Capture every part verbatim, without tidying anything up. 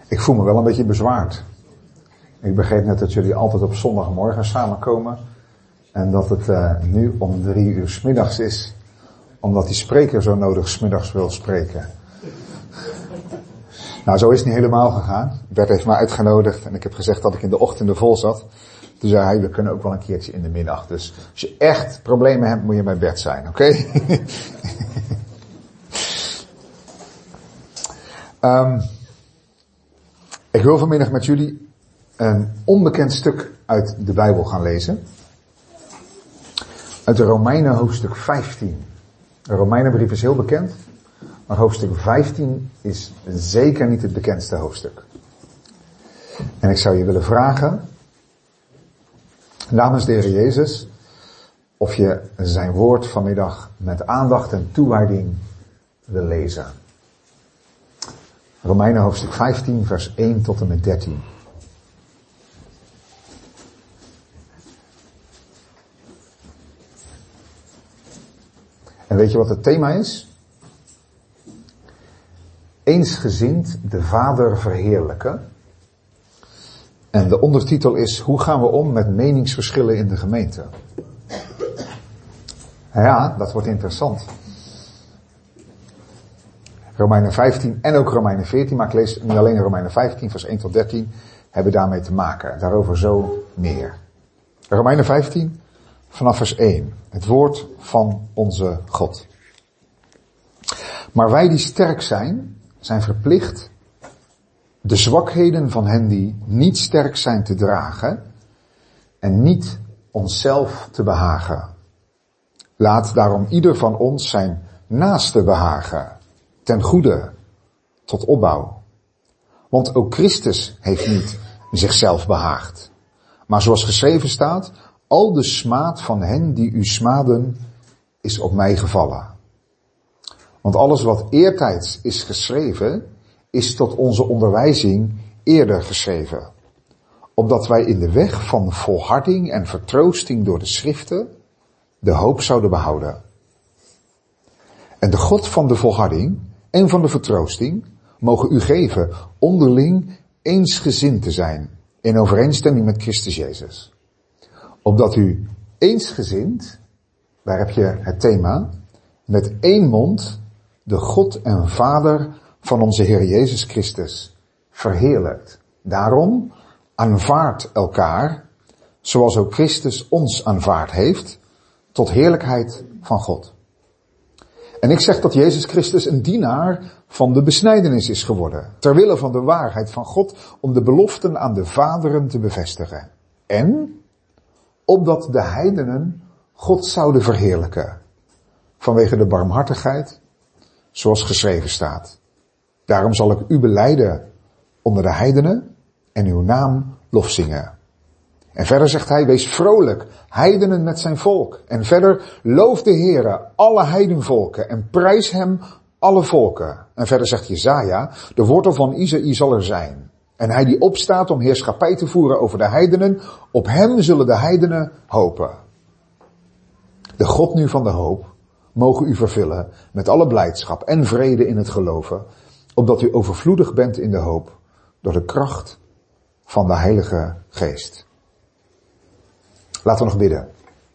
Ik voel me wel een beetje bezwaard. Ik begreep net dat jullie altijd op zondagmorgen samenkomen. En dat het uh, nu om drie uur 's middags is. Omdat die spreker zo nodig 's middags wil spreken. Nou, zo is het niet helemaal gegaan. Bert heeft me uitgenodigd en ik heb gezegd dat ik in de ochtenden vol zat. Toen zei hij, we kunnen ook wel een keertje in de middag. Dus als je echt problemen hebt, moet je bij Bert zijn, oké? Okay? um, ik wil vanmiddag met jullie een onbekend stuk uit de Bijbel gaan lezen. Uit de Romeinen hoofdstuk vijftien. De Romeinenbrief is heel bekend. Maar hoofdstuk vijftien is zeker niet het bekendste hoofdstuk. En ik zou je willen vragen, namens de Heer Jezus, of je zijn woord vanmiddag met aandacht en toewijding wil lezen. Romeinen hoofdstuk vijftien, vers één tot en met dertien. En weet je wat het thema is? Eensgezind de Vader verheerlijken. En de ondertitel is, hoe gaan we om met meningsverschillen in de gemeente? Ja, dat wordt interessant. Romeinen vijftien en ook Romeinen veertien, maar ik lees niet alleen Romeinen vijftien, vers één tot dertien, hebben daarmee te maken. Daarover zo meer. Romeinen vijftien, vanaf vers één. Het woord van onze God. Maar wij die sterk zijn, zijn verplicht de zwakheden van hen die niet sterk zijn te dragen en niet onszelf te behagen. Laat daarom ieder van ons zijn naaste behagen, ten goede, tot opbouw. Want ook Christus heeft niet zichzelf behaagd. Maar zoals geschreven staat, al de smaad van hen die u smaden is op mij gevallen. Want alles wat eertijds is geschreven, is tot onze onderwijzing eerder geschreven. Opdat wij in de weg van volharding en vertroosting door de schriften de hoop zouden behouden. En de God van de volharding en van de vertroosting mogen u geven onderling eensgezind te zijn in overeenstemming met Christus Jezus. Opdat u eensgezind, daar heb je het thema, met één mond de God en Vader van onze Heer Jezus Christus verheerlijkt. Daarom aanvaardt elkaar, zoals ook Christus ons aanvaard heeft, tot heerlijkheid van God. En ik zeg dat Jezus Christus een dienaar van de besnijdenis is geworden, ter wille van de waarheid van God, om de beloften aan de vaderen te bevestigen. En opdat de heidenen God zouden verheerlijken, vanwege de barmhartigheid, zoals geschreven staat. Daarom zal ik u belijden onder de heidenen en uw naam lofzingen. En verder zegt hij, wees vrolijk, heidenen met zijn volk. En verder, loof de Heere, alle heidenvolken, en prijs hem, alle volken. En verder zegt Jesaja, de wortel van Isaïe zal er zijn. En hij die opstaat om heerschappij te voeren over de heidenen, op hem zullen de heidenen hopen. De God nu van de hoop, mogen u vervullen met alle blijdschap en vrede in het geloven, opdat u overvloedig bent in de hoop, door de kracht van de Heilige Geest. Laten we nog bidden.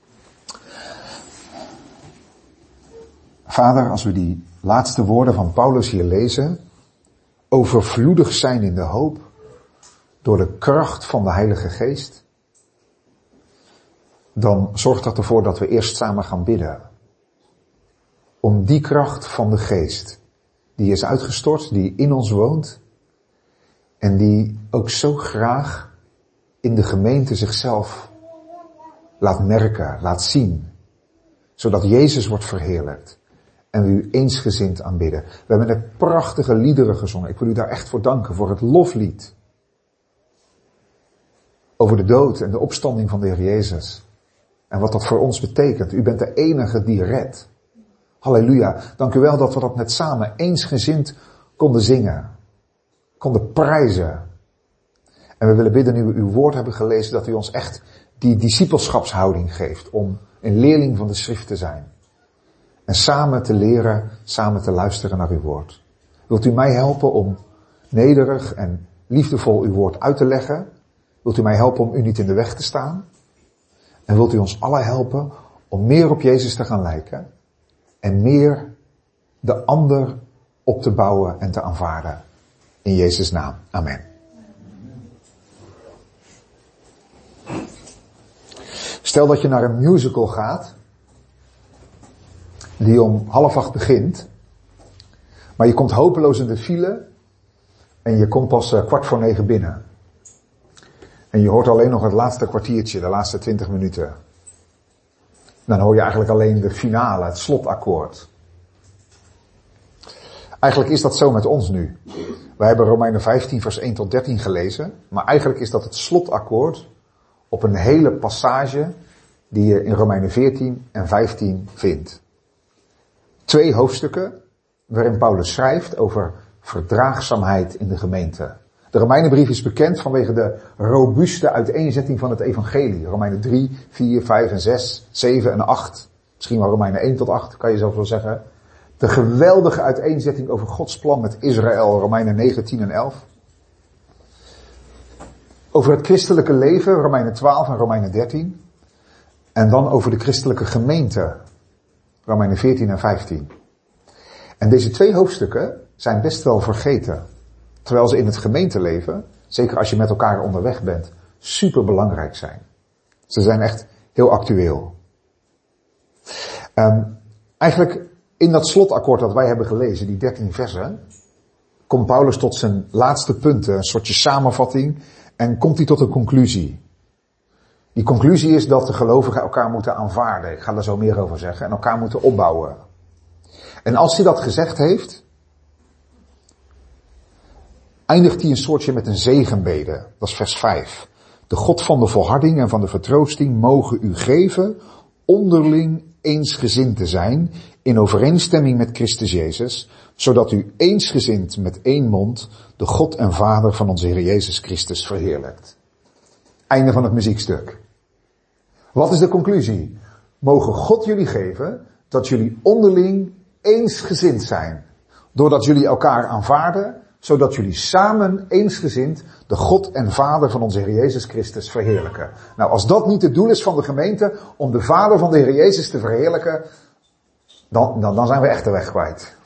Vader, als we die laatste woorden van Paulus hier lezen, overvloedig zijn in de hoop, door de kracht van de Heilige Geest, dan zorgt dat ervoor dat we eerst samen gaan bidden. Om die kracht van de Geest, die is uitgestort, die in ons woont, en die ook zo graag in de gemeente zichzelf laat merken, laat zien, zodat Jezus wordt verheerlijkt en we u eensgezind aanbidden. We hebben net prachtige liederen gezongen. Ik wil u daar echt voor danken, voor het loflied over de dood en de opstanding van de Heer Jezus. En wat dat voor ons betekent. U bent de enige die redt. Halleluja. Dank u wel dat we dat net samen eensgezind konden zingen. Konden prijzen. En we willen bidden, nu we uw woord hebben gelezen, dat u ons echt die discipelschapshouding geeft om een leerling van de schrift te zijn. En samen te leren, samen te luisteren naar uw woord. Wilt u mij helpen om nederig en liefdevol uw woord uit te leggen. Wilt u mij helpen om u niet in de weg te staan? En wilt u ons allen helpen om meer op Jezus te gaan lijken en meer de ander op te bouwen en te aanvaarden. In Jezus' naam. Amen. Stel dat je naar een musical gaat, die om half acht begint, maar je komt hopeloos in de file en je komt pas kwart voor negen binnen. En je hoort alleen nog het laatste kwartiertje, de laatste twintig minuten. Dan hoor je eigenlijk alleen de finale, het slotakkoord. Eigenlijk is dat zo met ons nu. Wij hebben Romeinen vijftien vers één tot dertien gelezen, maar eigenlijk is dat het slotakkoord op een hele passage die je in Romeinen veertien en vijftien vindt. Twee hoofdstukken waarin Paulus schrijft over verdraagzaamheid in de gemeente. De Romeinenbrief is bekend vanwege de robuuste uiteenzetting van het evangelie. Romeinen drie, vier, vijf en zes, zeven en acht. Misschien wel Romeinen één tot acht, kan je zelfs wel zeggen. De geweldige uiteenzetting over Gods plan met Israël, Romeinen negen, tien en elf. Over het christelijke leven, Romeinen twaalf en Romeinen dertien. En dan over de christelijke gemeente, Romeinen veertien en vijftien. En deze twee hoofdstukken zijn best wel vergeten. Terwijl ze in het gemeenteleven, zeker als je met elkaar onderweg bent, super belangrijk zijn. Ze zijn echt heel actueel. Um, eigenlijk in dat slotakkoord dat wij hebben gelezen, die dertien versen, komt Paulus tot zijn laatste punten, een soortje samenvatting, en komt hij tot een conclusie. Die conclusie is dat de gelovigen elkaar moeten aanvaarden. Ik ga daar zo meer over zeggen. En elkaar moeten opbouwen. En als hij dat gezegd heeft, eindigt hij een soortje met een zegenbede. Dat is vers vijf. De God van de volharding en van de vertroosting mogen u geven onderling eensgezind te zijn in overeenstemming met Christus Jezus, zodat u eensgezind met één mond de God en Vader van onze Heer Jezus Christus verheerlijkt. Einde van het muziekstuk. Wat is de conclusie? Mogen God jullie geven dat jullie onderling eensgezind zijn, doordat jullie elkaar aanvaarden, zodat jullie samen eensgezind de God en Vader van onze Heer Jezus Christus verheerlijken. Nou, als dat niet het doel is van de gemeente, om de Vader van de Heer Jezus te verheerlijken, dan, dan, dan zijn we echt de weg kwijt.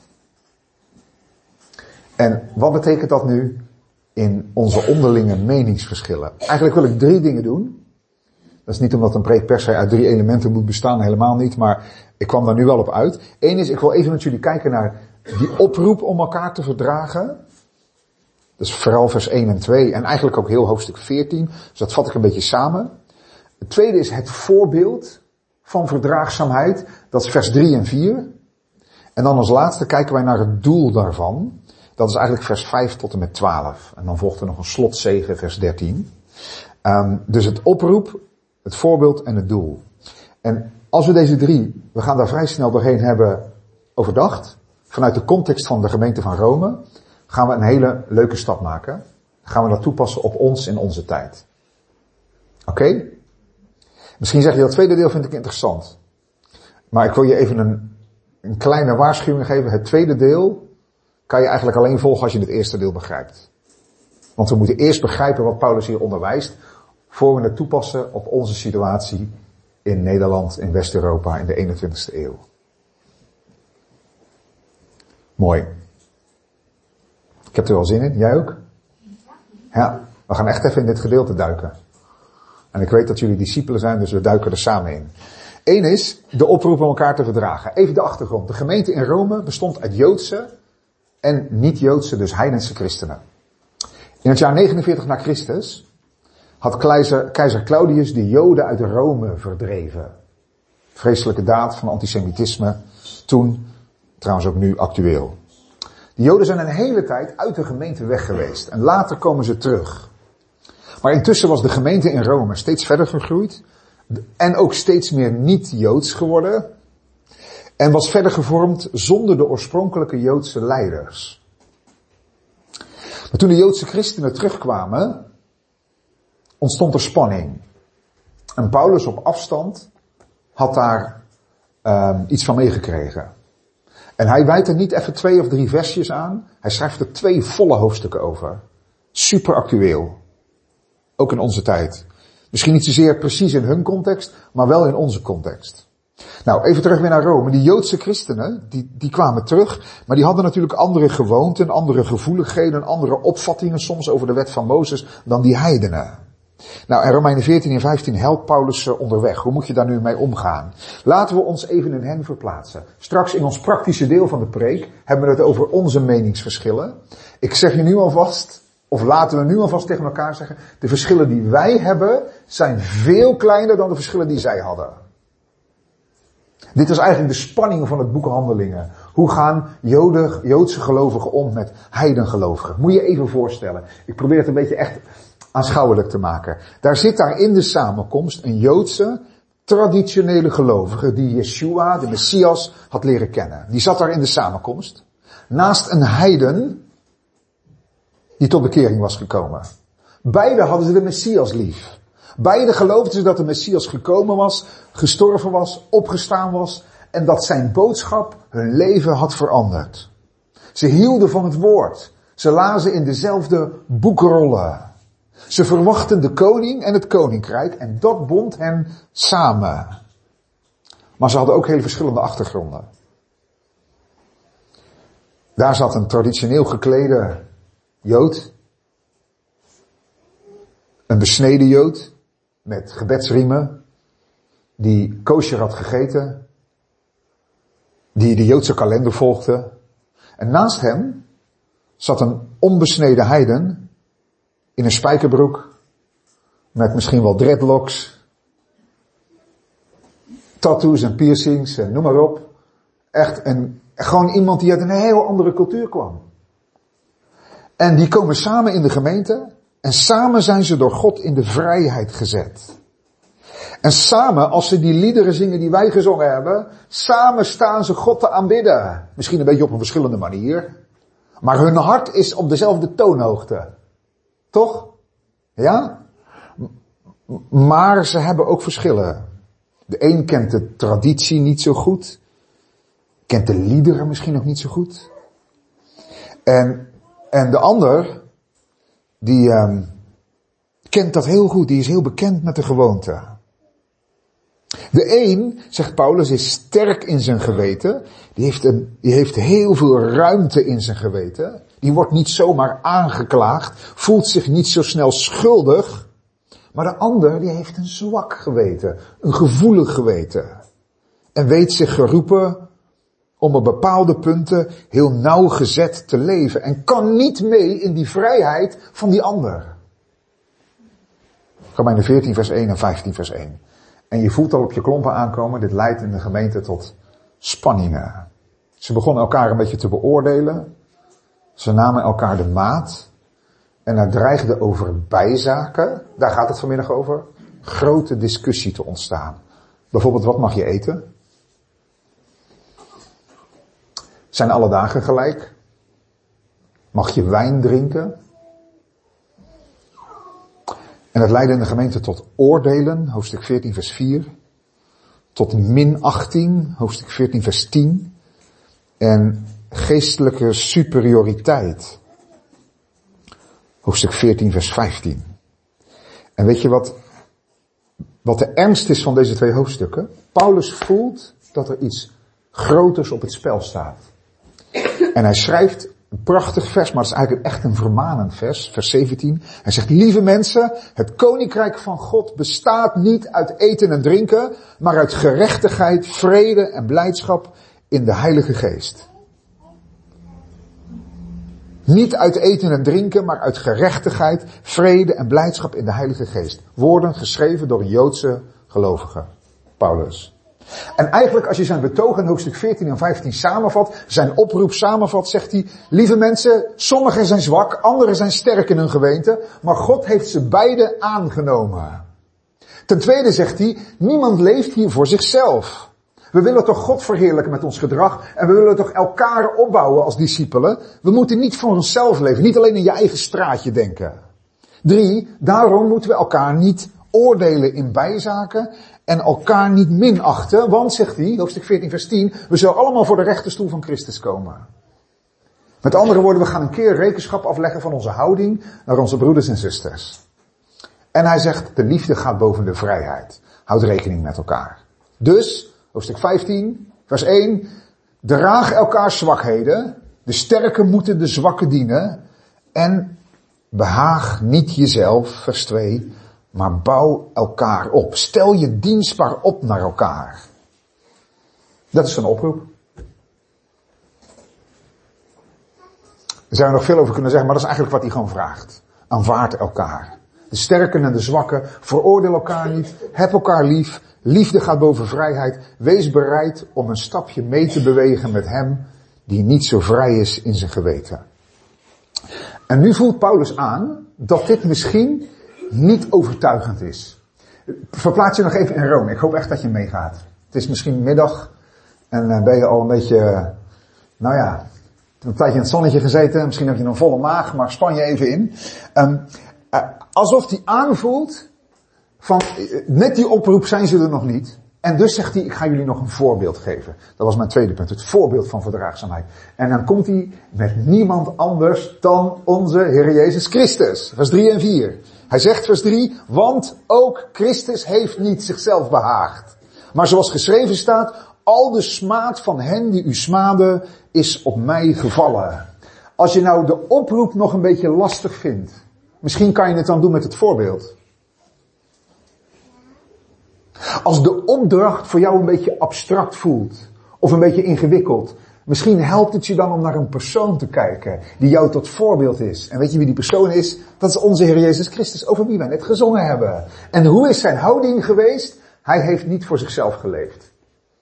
En wat betekent dat nu in onze onderlinge meningsverschillen? Eigenlijk wil ik drie dingen doen. Dat is niet omdat een preek per se uit drie elementen moet bestaan, helemaal niet, maar ik kwam daar nu wel op uit. Eén is, ik wil even met jullie kijken naar die oproep om elkaar te verdragen. Dus vooral vers één en twee en eigenlijk ook heel hoofdstuk veertien. Dus dat vat ik een beetje samen. Het tweede is het voorbeeld van verdraagzaamheid. Dat is vers drie en vier. En dan als laatste kijken wij naar het doel daarvan. Dat is eigenlijk vers vijf tot en met twaalf. En dan volgt er nog een slotzegen, vers dertien. Um, dus het oproep, het voorbeeld en het doel. En als we deze drie, we gaan daar vrij snel doorheen hebben overdacht. Vanuit de context van de gemeente van Rome gaan we een hele leuke stap maken. Dan gaan we dat toepassen op ons in onze tijd. Oké? Okay? Misschien zeg je dat tweede deel vind ik interessant. Maar ik wil je even een, een kleine waarschuwing geven. Het tweede deel kan je eigenlijk alleen volgen als je het eerste deel begrijpt. Want we moeten eerst begrijpen wat Paulus hier onderwijst, voor we het toepassen op onze situatie in Nederland, in West-Europa, in de eenentwintigste eeuw. Mooi. Ik heb er wel zin in. Jij ook? Ja, we gaan echt even in dit gedeelte duiken. En ik weet dat jullie discipelen zijn, dus we duiken er samen in. Eén is de oproep om elkaar te verdragen. Even de achtergrond. De gemeente in Rome bestond uit Joodse en niet-Joodse, dus heidense christenen. In het jaar negenenveertig na Christus had keizer, keizer Claudius de Joden uit Rome verdreven. Vreselijke daad van antisemitisme. Toen, trouwens ook nu actueel. De Joden zijn een hele tijd uit de gemeente weg geweest. En later komen ze terug. Maar intussen was de gemeente in Rome steeds verder gegroeid. En ook steeds meer niet-Joods geworden. En was verder gevormd zonder de oorspronkelijke Joodse leiders. Maar toen de Joodse christenen terugkwamen, ontstond er spanning. En Paulus op afstand had daar um, iets van meegekregen. En hij wijdt er niet even twee of drie versjes aan. Hij schrijft er twee volle hoofdstukken over. Super actueel. Ook in onze tijd. Misschien niet zozeer precies in hun context, maar wel in onze context. Nou, even terug weer naar Rome. Die Joodse christenen, die, die kwamen terug, maar die hadden natuurlijk andere gewoonten, andere gevoeligheden, andere opvattingen soms over de wet van Mozes dan die heidenen. Nou, en Romeinen veertien en vijftien helpt Paulus onderweg. Hoe moet je daar nu mee omgaan? Laten we ons even in hen verplaatsen. Straks in ons praktische deel van de preek hebben we het over onze meningsverschillen. Ik zeg je nu alvast, of laten we nu alvast tegen elkaar zeggen, de verschillen die wij hebben zijn veel kleiner dan de verschillen die zij hadden. Dit is eigenlijk de spanning van het boek Handelingen. Hoe gaan Joden, Joodse gelovigen om met heidengelovigen? Moet je even voorstellen. Ik probeer het een beetje echt aanschouwelijk te maken. Daar zit daar in de samenkomst een Joodse, traditionele gelovige die Yeshua, de Messias, had leren kennen. Die zat daar in de samenkomst. Naast een heiden die tot bekering was gekomen. Beiden hadden ze de Messias lief. Beiden geloofden ze dat de Messias gekomen was, gestorven was, opgestaan was en dat zijn boodschap hun leven had veranderd. Ze hielden van het woord. Ze lazen in dezelfde boekrollen. Ze verwachten de koning en het koninkrijk en dat bond hen samen. Maar ze hadden ook heel verschillende achtergronden. Daar zat een traditioneel geklede Jood. Een besneden Jood. Met gebedsriemen. Die kosher had gegeten. Die de Joodse kalender volgde. En naast hem zat een onbesneden heiden. In een spijkerbroek. Met misschien wel dreadlocks. Tattoos en piercings en noem maar op. Echt een, gewoon iemand die uit een heel andere cultuur kwam. En die komen samen in de gemeente. En samen zijn ze door God in de vrijheid gezet. En samen, als ze die liederen zingen die wij gezongen hebben, samen staan ze God te aanbidden. Misschien een beetje op een verschillende manier. Maar hun hart is op dezelfde toonhoogte. Toch? Ja? Maar ze hebben ook verschillen. De een kent de traditie niet zo goed. Kent de liederen misschien nog niet zo goed. En, en de ander, die um, kent dat heel goed. Die is heel bekend met de gewoonte. De een, zegt Paulus, is sterk in zijn geweten. Die heeft, een, die heeft heel veel ruimte in zijn geweten. Die wordt niet zomaar aangeklaagd. Voelt zich niet zo snel schuldig. Maar de ander, die heeft een zwak geweten. Een gevoelig geweten. En weet zich geroepen om op bepaalde punten heel nauwgezet te leven. En kan niet mee in die vrijheid van die ander. Romeinen veertien vers één en vijftien vers één. En je voelt al op je klompen aankomen, dit leidt in de gemeente tot spanningen. Ze begonnen elkaar een beetje te beoordelen. Ze namen elkaar de maat. En er dreigde over bijzaken, daar gaat het vanmiddag over, grote discussie te ontstaan. Bijvoorbeeld, wat mag je eten? Zijn alle dagen gelijk? Mag je wijn drinken? En het leidde in de gemeente tot oordelen, hoofdstuk veertien vers vier. Tot minachting, hoofdstuk veertien vers tien. En geestelijke superioriteit, hoofdstuk veertien vers vijftien. En weet je wat, wat de ernst is van deze twee hoofdstukken? Paulus voelt dat er iets groters op het spel staat. En hij schrijft een prachtig vers, maar het is eigenlijk echt een vermanend vers, vers zeventien. Hij zegt, lieve mensen, het koninkrijk van God bestaat niet uit eten en drinken, maar uit gerechtigheid, vrede en blijdschap in de Heilige Geest. Niet uit eten en drinken, maar uit gerechtigheid, vrede en blijdschap in de Heilige Geest. Woorden geschreven door een Joodse gelovige, Paulus. En eigenlijk als je zijn betoog in hoofdstuk veertien en vijftien samenvat, zijn oproep samenvat, zegt hij, lieve mensen, sommigen zijn zwak, anderen zijn sterk in hun geweten, maar God heeft ze beide aangenomen. Ten tweede zegt hij, niemand leeft hier voor zichzelf. We willen toch God verheerlijken met ons gedrag en we willen toch elkaar opbouwen als discipelen. We moeten niet voor onszelf leven, niet alleen in je eigen straatje denken. Drie, daarom moeten we elkaar niet oordelen in bijzaken en elkaar niet minachten, want, zegt hij, hoofdstuk veertien vers tien, we zullen allemaal voor de rechterstoel van Christus komen. Met andere woorden, we gaan een keer rekenschap afleggen van onze houding naar onze broeders en zusters. En hij zegt, de liefde gaat boven de vrijheid. Houd rekening met elkaar. Dus, hoofdstuk vijftien, vers één. Draag elkaars zwakheden. De sterken moeten de zwakken dienen. En behaag niet jezelf, vers twee, maar bouw elkaar op. Stel je dienstbaar op naar elkaar. Dat is een oproep. Daar zou je nog veel over kunnen zeggen, maar dat is eigenlijk wat hij gewoon vraagt. Aanvaard elkaar. De sterken en de zwakken, veroordeel elkaar niet, heb elkaar lief. Liefde gaat boven vrijheid. Wees bereid om een stapje mee te bewegen met hem die niet zo vrij is in zijn geweten. En nu voelt Paulus aan dat dit misschien niet overtuigend is. Verplaats je nog even in Rome. Ik hoop echt dat je meegaat. Het is misschien middag en dan ben je al een beetje, nou ja, een tijdje in het zonnetje gezeten. Misschien heb je een volle maag, maar span je even in. Um, uh, alsof hij aanvoelt van, net die oproep zijn ze er nog niet. En dus zegt hij, ik ga jullie nog een voorbeeld geven. Dat was mijn tweede punt, het voorbeeld van verdraagzaamheid. En dan komt hij met niemand anders dan onze Heer Jezus Christus. Vers drie en vier. Hij zegt vers drie, want ook Christus heeft niet zichzelf behaagd. Maar zoals geschreven staat, al de smaad van hen die u smaden is op mij gevallen. Als je nou de oproep nog een beetje lastig vindt, misschien kan je het dan doen met het voorbeeld. Als de opdracht voor jou een beetje abstract voelt, of een beetje ingewikkeld, misschien helpt het je dan om naar een persoon te kijken, die jou tot voorbeeld is. En weet je wie die persoon is? Dat is onze Heer Jezus Christus, over wie wij net gezongen hebben. En hoe is zijn houding geweest? Hij heeft niet voor zichzelf geleefd.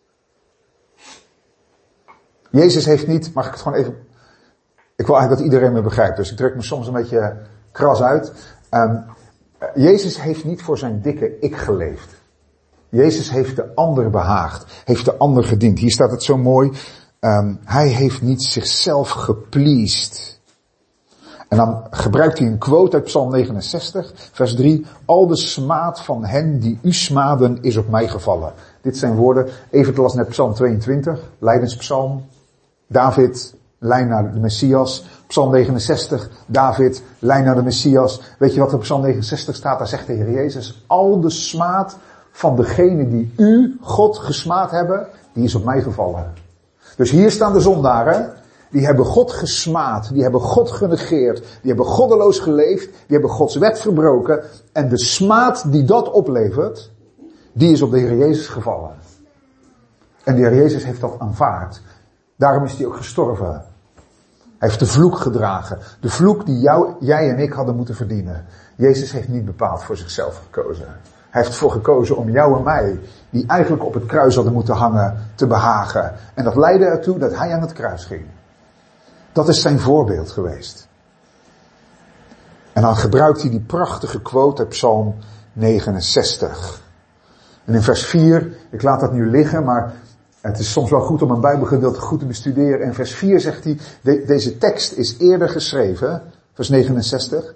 Jezus heeft niet, mag ik het gewoon even, ik wil eigenlijk dat iedereen me begrijpt, dus ik druk me soms een beetje kras uit. Um, Jezus heeft niet voor zijn dikke ik geleefd. Jezus heeft de ander behaagd, heeft de ander gediend. Hier staat het zo mooi, um, hij heeft niet zichzelf gepleased. En dan gebruikt hij een quote uit Psalm negenenzestig, vers drie. Al de smaad van hen die u smaden is op mij gevallen. Dit zijn woorden, even las net Psalm tweeëntwintig, lijdenspsalm. David, lijn naar de Messias. Psalm negenenzestig, David, lijn naar de Messias. Weet je wat er op Psalm negenenzestig staat? Daar zegt de Heer Jezus, al de smaad van degene die u, God, gesmaad hebben, die is op mij gevallen. Dus hier staan de zondaren, die hebben God gesmaad, die hebben God genegeerd, die hebben goddeloos geleefd, die hebben Gods wet verbroken. En de smaad die dat oplevert, die is op de Heer Jezus gevallen. En de Heer Jezus heeft dat aanvaard. Daarom is hij ook gestorven. Hij heeft de vloek gedragen. De vloek die jou, jij en ik hadden moeten verdienen. Jezus heeft niet bepaald voor zichzelf gekozen. Hij heeft ervoor gekozen om jou en mij, die eigenlijk op het kruis hadden moeten hangen, te behagen. En dat leidde ertoe dat hij aan het kruis ging. Dat is zijn voorbeeld geweest. En dan gebruikt hij die prachtige quote uit Psalm negenenzestig. En in vers vier, ik laat dat nu liggen, maar het is soms wel goed om een Bijbelgedeelte goed te bestuderen. In vers vier zegt hij, de, deze tekst is eerder geschreven, vers negenenzestig.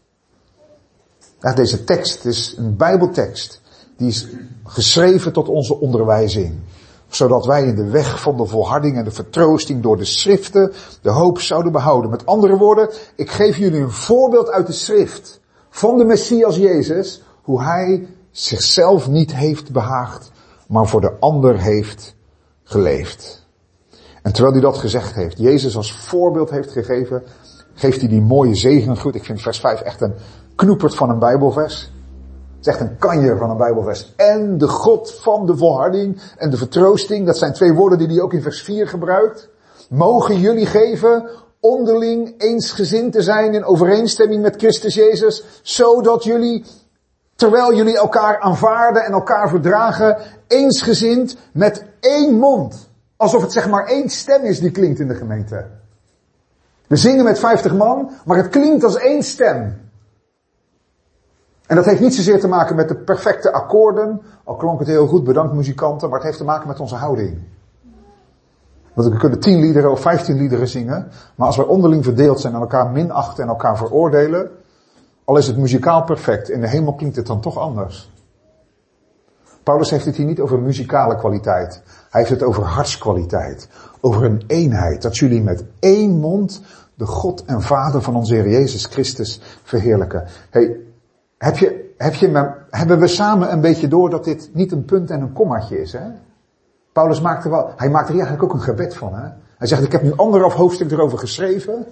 Ja, deze tekst is een Bijbeltekst. Die is geschreven tot onze onderwijzing. Zodat wij in de weg van de volharding en de vertroosting door de schriften de hoop zouden behouden. Met andere woorden, ik geef jullie een voorbeeld uit de schrift. Van de Messias Jezus. Hoe hij zichzelf niet heeft behaagd, maar voor de ander heeft geleefd. En terwijl hij dat gezegd heeft, Jezus als voorbeeld heeft gegeven, geeft hij die mooie zegengroet. Ik vind vers vijf echt een knoepert van een Bijbelvers. Het is echt een kanje van een Bijbelvers. En de God van de volharding en de vertroosting, dat zijn twee woorden die hij ook in vers vier gebruikt. Mogen jullie geven onderling eensgezind te zijn in overeenstemming met Christus Jezus, zodat jullie, terwijl jullie elkaar aanvaarden en elkaar verdragen, eensgezind met één mond. Alsof het zeg maar één stem is die klinkt in de gemeente. We zingen met vijftig man, maar het klinkt als één stem. En dat heeft niet zozeer te maken met de perfecte akkoorden, al klonk het heel goed, bedankt muzikanten, maar het heeft te maken met onze houding. Want we kunnen tien liederen of vijftien liederen zingen, maar als wij onderling verdeeld zijn en elkaar minachten en elkaar veroordelen, al is het muzikaal perfect, in de hemel klinkt het dan toch anders. Paulus heeft het hier niet over muzikale kwaliteit. Hij heeft het over hartskwaliteit. Over een eenheid. Dat jullie met één mond de God en Vader van onze Heer Jezus Christus verheerlijken. Hey, heb je, heb je, hebben we samen een beetje door dat dit niet een punt en een kommaatje is, hè? Paulus maakt er wel, hij maakt er eigenlijk ook een gebed van, hè? Hij zegt, ik heb nu anderhalf hoofdstuk erover geschreven.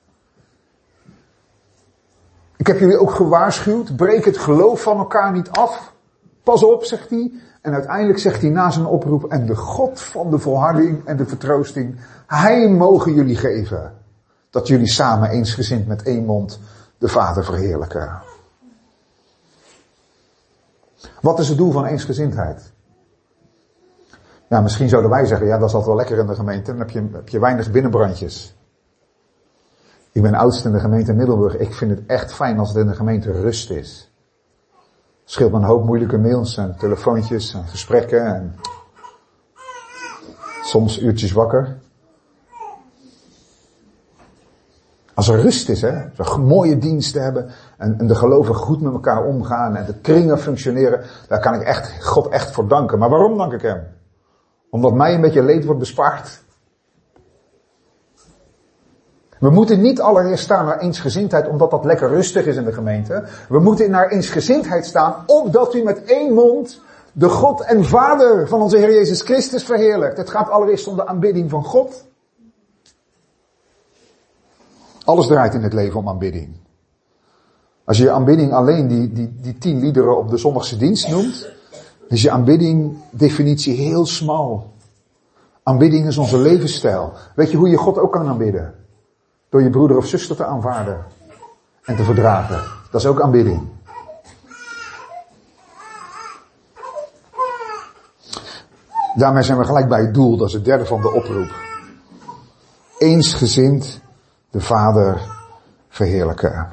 Ik heb jullie ook gewaarschuwd, breek het geloof van elkaar niet af. Pas op, zegt hij. En uiteindelijk zegt hij na zijn oproep, en de God van de volharding en de vertroosting, hij mogen jullie geven. Dat jullie samen eensgezind met één mond de Vader verheerlijken. Wat is het doel van eensgezindheid? Ja, misschien zouden wij zeggen, ja, dat is altijd wel lekker in de gemeente. Dan heb je, heb je weinig binnenbrandjes. Ik ben oudste in de gemeente Middelburg. Ik vind het echt fijn als het in de gemeente rust is. Het scheelt me een hoop moeilijke mails en telefoontjes en gesprekken en soms uurtjes wakker. Als er rust is, hè, als we mooie diensten hebben en, en de gelovigen goed met elkaar omgaan en de kringen functioneren, daar kan ik echt God echt voor danken. Maar waarom dank ik hem? Omdat mij een beetje leed wordt bespaard. We moeten niet allereerst staan naar eensgezindheid omdat dat lekker rustig is in de gemeente. We moeten naar eensgezindheid staan opdat u met één mond de God en Vader van onze Heer Jezus Christus verheerlijkt. Het gaat allereerst om de aanbidding van God. Alles draait in het leven om aanbidding. Als je je aanbidding alleen die, die, die tien liederen op de zondagse dienst noemt, is je aanbidding definitie heel smal. Aanbidding is onze levensstijl. Weet je hoe je God ook kan aanbidden? Door je broeder of zuster te aanvaarden en te verdragen. Dat is ook aanbidding. Daarmee zijn we gelijk bij het doel, dat is het derde van de oproep. Eensgezind de Vader verheerlijken.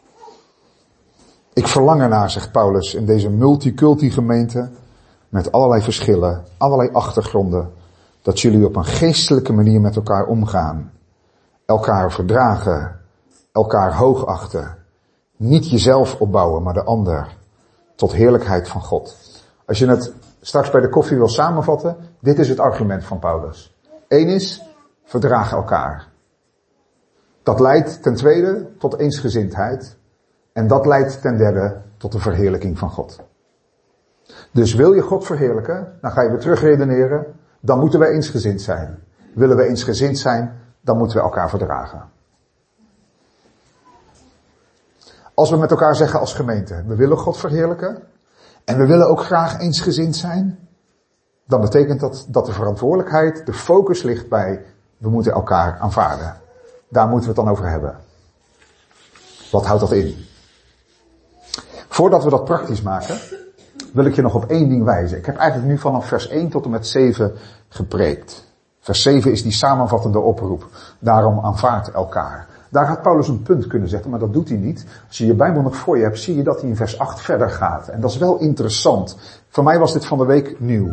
Ik verlang ernaar, zegt Paulus, in deze multiculti gemeente, met allerlei verschillen, allerlei achtergronden, dat jullie op een geestelijke manier met elkaar omgaan. Elkaar verdragen, elkaar hoogachten. Niet jezelf opbouwen, maar de ander. Tot heerlijkheid van God. Als je het straks bij de koffie wil samenvatten, dit is het argument van Paulus. Eén is, verdraag elkaar. Dat leidt ten tweede tot eensgezindheid. En dat leidt ten derde tot de verheerlijking van God. Dus wil je God verheerlijken, dan ga je weer terugredeneren, dan moeten we eensgezind zijn. Willen we eensgezind zijn, dan moeten we elkaar verdragen. Als we met elkaar zeggen als gemeente, we willen God verheerlijken, en we willen ook graag eensgezind zijn, dan betekent dat dat de verantwoordelijkheid, de focus ligt bij, we moeten elkaar aanvaarden. Daar moeten we het dan over hebben. Wat houdt dat in? Voordat we dat praktisch maken, wil ik je nog op één ding wijzen. Ik heb eigenlijk nu vanaf vers één tot en met zeven gepreekt. Vers zeven is die samenvattende oproep. Daarom aanvaard elkaar. Daar had Paulus een punt kunnen zetten, maar dat doet hij niet. Als je je Bijbel nog voor je hebt, zie je dat hij in vers acht verder gaat. En dat is wel interessant. Voor mij was dit van de week nieuw.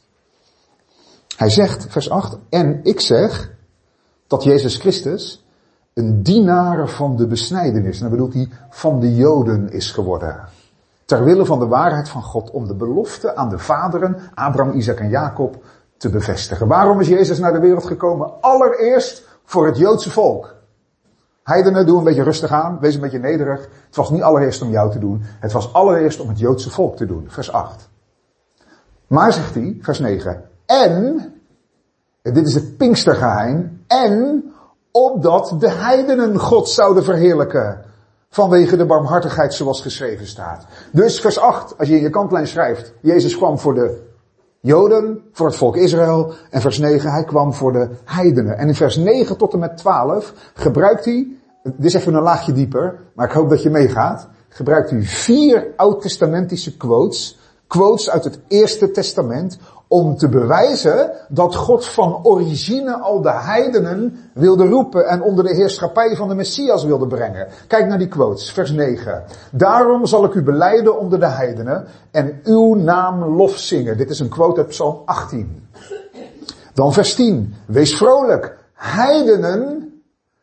Hij zegt, vers acht, en ik zeg dat Jezus Christus een dienaar van de besnijdenis, en dan bedoelt hij van de Joden is geworden. Ter wille van de waarheid van God, om de belofte aan de vaderen, Abraham, Isaac en Jacob, te bevestigen. Waarom is Jezus naar de wereld gekomen? Allereerst voor het Joodse volk. Heidenen, doe een beetje rustig aan, wees een beetje nederig. Het was niet allereerst om jou te doen, het was allereerst om het Joodse volk te doen. Vers acht. Maar, zegt hij, vers negen, en, en dit is het Pinkstergeheim, en opdat de heidenen God zouden verheerlijken, vanwege de barmhartigheid zoals geschreven staat. Dus vers acht, als je in je kantlijn schrijft, Jezus kwam voor de Joden, voor het volk Israël, en vers negen, hij kwam voor de heidenen. En in vers negen tot en met twaalf gebruikt hij, dit is even een laagje dieper, maar ik hoop dat je meegaat, gebruikt hij vier oud-testamentische quotes, quotes uit het Eerste Testament, om te bewijzen dat God van origine al de heidenen wilde roepen en onder de heerschappij van de Messias wilde brengen. Kijk naar die quotes, vers negen. Daarom zal ik u belijden onder de heidenen en uw naam lof zingen. Dit is een quote uit Psalm achttien. Dan vers tien. Wees vrolijk, heidenen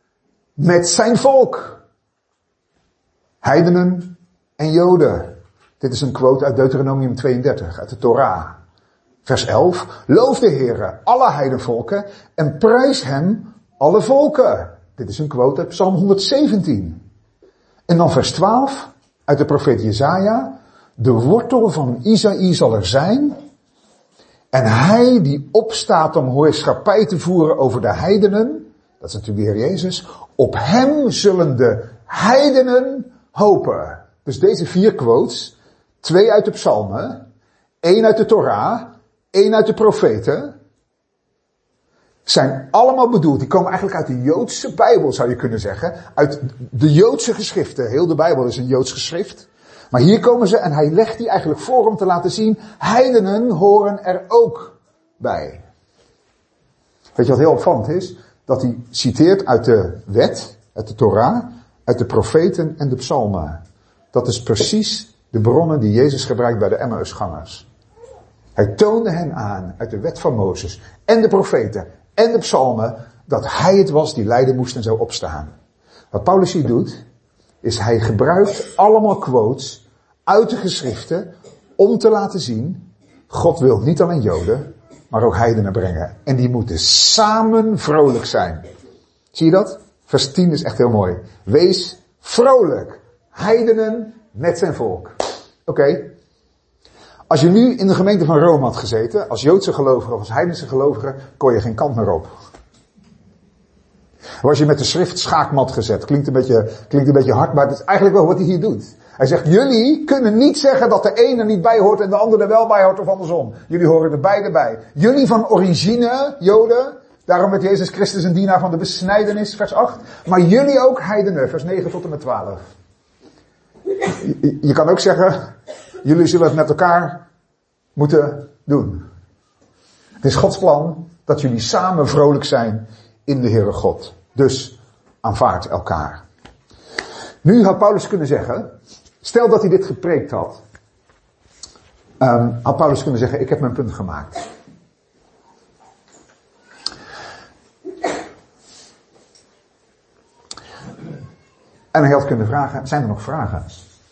met zijn volk. Heidenen en Joden. Dit is een quote uit Deuteronomium tweeëndertig, uit de Torah. Vers elf. Loof de Heere, alle heidenvolken, en prijs hem, alle volken. Dit is een quote uit Psalm honderdzeventien. En dan vers twaalf, uit de profeet Jesaja. De wortel van Isaïe zal er zijn. En hij die opstaat om heerschappij te voeren over de heidenen, dat is natuurlijk de Heer Jezus, op hem zullen de heidenen hopen. Dus deze vier quotes, twee uit de psalmen, één uit de Torah, één uit de profeten, zijn allemaal bedoeld, die komen eigenlijk uit de Joodse Bijbel, zou je kunnen zeggen, uit de Joodse geschriften. Heel de Bijbel is een Joods geschrift. Maar hier komen ze en hij legt die eigenlijk voor om te laten zien, heidenen horen er ook bij. Weet je wat heel opvallend is? Dat hij citeert uit de wet, uit de Torah, uit de profeten en de psalmen. Dat is precies de bronnen die Jezus gebruikt bij de Emmausgangers. Hij toonde hen aan uit de wet van Mozes en de profeten en de psalmen dat hij het was die lijden moest en zou opstaan. Wat Paulus hier doet, is hij gebruikt allemaal quotes uit de geschriften om te laten zien, God wil niet alleen Joden, maar ook heidenen brengen. En die moeten samen vrolijk zijn. Zie je dat? Vers tien is echt heel mooi. Wees vrolijk, heidenen met zijn volk. Oké. Okay. Als je nu in de gemeente van Rome had gezeten, als Joodse gelovige of als heidense gelovige, kon je geen kant meer op. Was je met de schrift schaakmat gezet. Klinkt een beetje, klinkt een beetje hard, maar het is eigenlijk wel wat hij hier doet. Hij zegt, jullie kunnen niet zeggen dat de ene er niet bij hoort en de andere er wel bij hoort of andersom. Jullie horen er beide bij. Jullie van origine, Joden, daarom werd Jezus Christus een dienaar van de besnijdenis, vers acht. Maar jullie ook heidenen, vers negen tot en met twaalf. Je, je kan ook zeggen, jullie zullen het met elkaar moeten doen. Het is Gods plan dat jullie samen vrolijk zijn in de Heere God. Dus aanvaard elkaar. Nu had Paulus kunnen zeggen, stel dat hij dit gepreekt had, um, had Paulus kunnen zeggen, ik heb mijn punt gemaakt. En hij had kunnen vragen, zijn er nog vragen?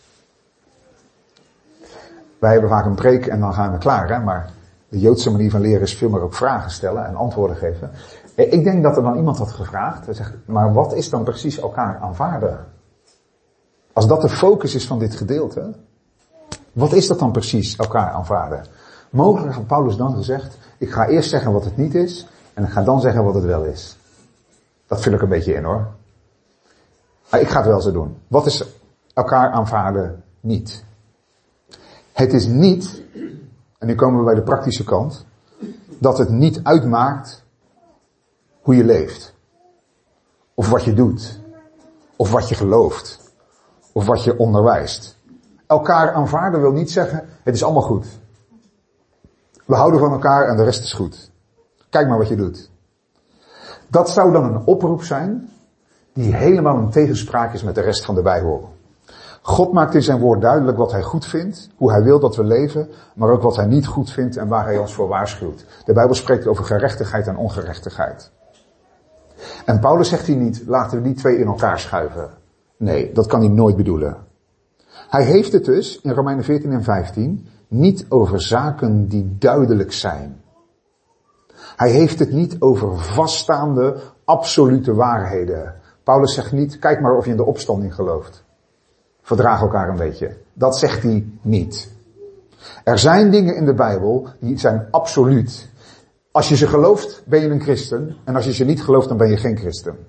Wij hebben vaak een preek en dan gaan we klaar, hè? Maar de Joodse manier van leren is veel meer ook vragen stellen en antwoorden geven. Ik denk dat er dan iemand had gevraagd, hij zegt, maar wat is dan precies elkaar aanvaarden? Als dat de focus is van dit gedeelte, wat is dat dan precies, elkaar aanvaarden? Mogelijk had Paulus dan gezegd, ik ga eerst zeggen wat het niet is, en ik ga dan zeggen wat het wel is. Dat vul ik een beetje in hoor. Maar ik ga het wel zo doen. Wat is elkaar aanvaarden niet? Het is niet, en nu komen we bij de praktische kant, dat het niet uitmaakt hoe je leeft. Of wat je doet. Of wat je gelooft. Of wat je onderwijst. Elkaar aanvaarden wil niet zeggen, het is allemaal goed. We houden van elkaar en de rest is goed. Kijk maar wat je doet. Dat zou dan een oproep zijn die helemaal in tegenspraak is met de rest van de Bijbel. God maakt in zijn woord duidelijk wat hij goed vindt, hoe hij wil dat we leven, maar ook wat hij niet goed vindt en waar hij ons voor waarschuwt. De Bijbel spreekt over gerechtigheid en ongerechtigheid. En Paulus zegt hier niet, laten we die twee in elkaar schuiven. Nee, dat kan hij nooit bedoelen. Hij heeft het dus, in Romeinen veertien en vijftien, niet over zaken die duidelijk zijn. Hij heeft het niet over vaststaande, absolute waarheden. Paulus zegt niet, kijk maar of je in de opstanding gelooft. Verdraag elkaar een beetje. Dat zegt hij niet. Er zijn dingen in de Bijbel die zijn absoluut. Als je ze gelooft, ben je een christen. En als je ze niet gelooft, dan ben je geen christen.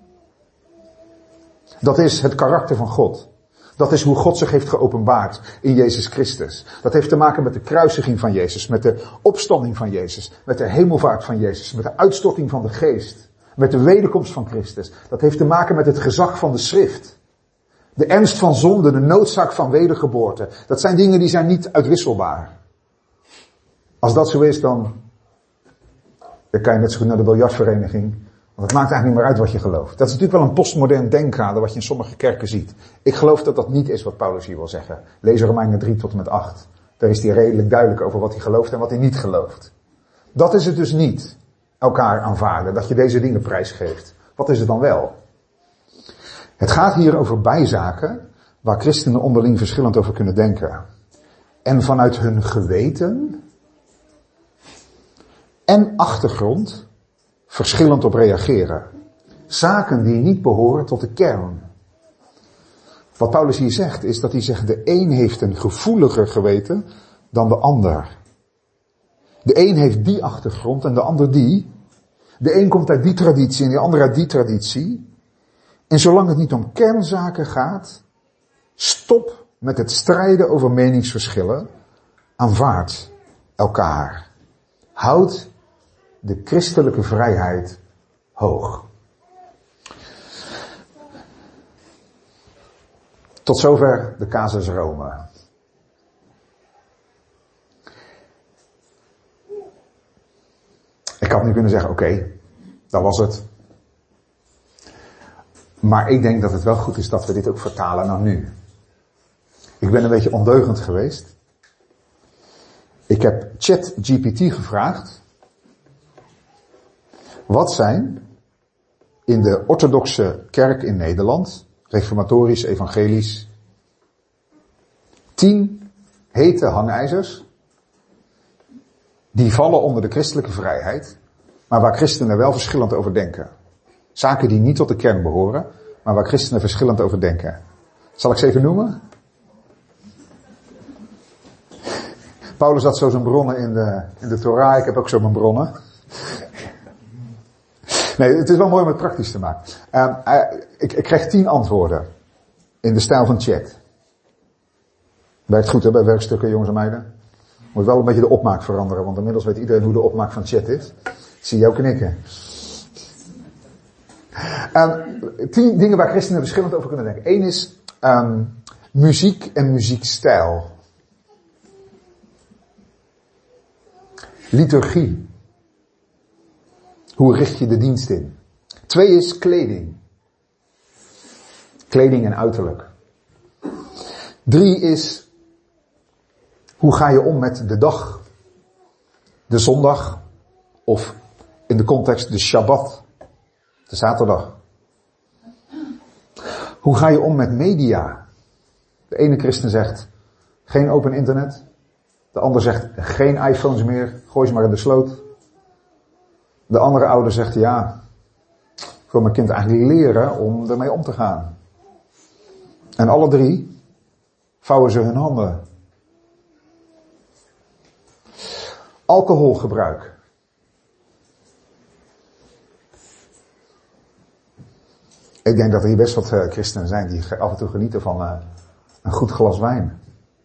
Dat is het karakter van God. Dat is hoe God zich heeft geopenbaard in Jezus Christus. Dat heeft te maken met de kruisiging van Jezus, met de opstanding van Jezus, met de hemelvaart van Jezus, met de uitstorting van de geest, met de wederkomst van Christus. Dat heeft te maken met het gezag van de schrift. De ernst van zonde, de noodzaak van wedergeboorte. Dat zijn dingen die zijn niet uitwisselbaar. Als dat zo is, dan, dan kan je net zo goed naar de biljartvereniging. Want het maakt eigenlijk niet meer uit wat je gelooft. Dat is natuurlijk wel een postmodern denkkader wat je in sommige kerken ziet. Ik geloof dat dat niet is wat Paulus hier wil zeggen. Lees Romeinen drie tot en met acht. Daar is hij redelijk duidelijk over wat hij gelooft en wat hij niet gelooft. Dat is het dus niet, elkaar aanvaarden, dat je deze dingen prijsgeeft. Wat is het dan wel? Het gaat hier over bijzaken waar christenen onderling verschillend over kunnen denken. en vanuit hun geweten en achtergrond verschillend op reageren. Zaken die niet behoren tot de kern. Wat Paulus hier zegt is dat hij zegt de een heeft een gevoeliger geweten dan de ander. De een heeft die achtergrond en de ander die. De een komt uit die traditie en de ander uit die traditie. En zolang het niet om kernzaken gaat, stop met het strijden over meningsverschillen. Aanvaard elkaar. Houd de christelijke vrijheid hoog. Tot zover de casus Rome. Ik had nu kunnen zeggen, oké, okay, dat was het. Maar ik denk dat het wel goed is dat we dit ook vertalen naar nu. Ik ben een beetje ondeugend geweest. Ik heb ChatGPT gevraagd. Wat zijn in de orthodoxe kerk in Nederland, reformatorisch, evangelisch, tien hete hangijzers, die vallen onder de christelijke vrijheid, maar waar christenen wel verschillend over denken. Zaken die niet tot de kern behoren, maar waar christenen verschillend over denken. Zal ik ze even noemen? Paulus had zo zijn bronnen in de, in de Torah, ik heb ook zo mijn bronnen. Nee, het is wel mooi om het praktisch te maken. Uh, uh, ik, ik kreeg tien antwoorden in de stijl van chat. Werkt goed hè, bij werkstukken, jongens en meiden. Moet wel een beetje de opmaak veranderen, want inmiddels weet iedereen hoe de opmaak van chat is. Zie je ook knikken. Um, tien dingen waar christenen verschillend over kunnen denken. Eén is um, muziek en muziekstijl. Liturgie. Hoe richt je de dienst in? Twee is kleding. Kleding en uiterlijk. Drie is, hoe ga je om met de dag? De zondag, of in de context de Shabbat, de zaterdag. Hoe ga je om met media? De ene christen zegt, geen open internet. De ander zegt, geen iPhones meer, gooi ze maar in de sloot. De andere ouder zegt, ja, ik wil mijn kind eigenlijk leren om ermee om te gaan. En alle drie vouwen ze hun handen. Alcoholgebruik. Ik denk dat er hier best wat uh, christenen zijn die af en toe genieten van uh, een goed glas wijn.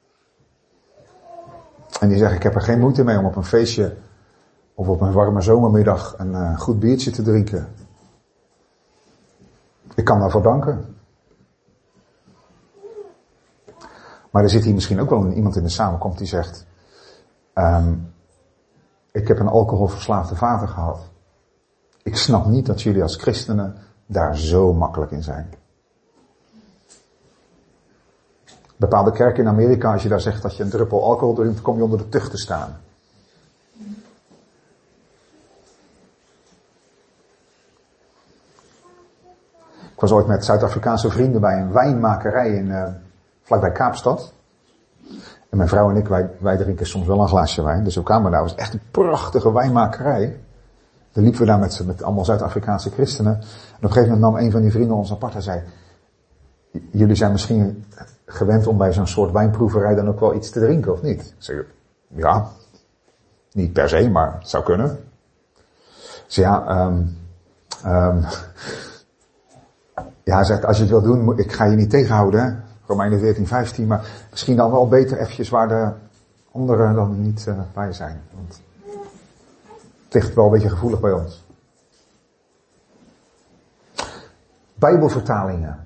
En die zeggen, ik heb er geen moeite mee om op een feestje of op een warme zomermiddag een uh, goed biertje te drinken. Ik kan daarvoor danken. Maar er zit hier misschien ook wel iemand in de samenkomst die zegt, um, ik heb een alcoholverslaafde vader gehad. Ik snap niet dat jullie als christenen daar zo makkelijk in zijn. Bepaalde kerken in Amerika, als je daar zegt dat je een druppel alcohol drinkt, kom je onder de tucht te staan. Ik was ooit met Zuid-Afrikaanse vrienden bij een wijnmakerij in, uh, vlakbij Kaapstad. En mijn vrouw en ik, wij, wij drinken soms wel een glaasje wijn. Dus we kwamen daar, het was echt een prachtige wijnmakerij. Dan liepen we daar met, met allemaal Zuid-Afrikaanse christenen. En op een gegeven moment nam een van die vrienden ons apart en zei, jullie zijn misschien gewend om bij zo'n soort wijnproeverij dan ook wel iets te drinken, of niet? Ik zeg, ja, niet per se, maar het zou kunnen. Dus ja, um, um, ja, hij zegt, als je het wil doen, ik ga je niet tegenhouden, hè? Romeinen veertien, vijftien, maar misschien dan wel beter eventjes waar de anderen dan niet uh, bij zijn. Want het ligt wel een beetje gevoelig bij ons. Bijbelvertalingen.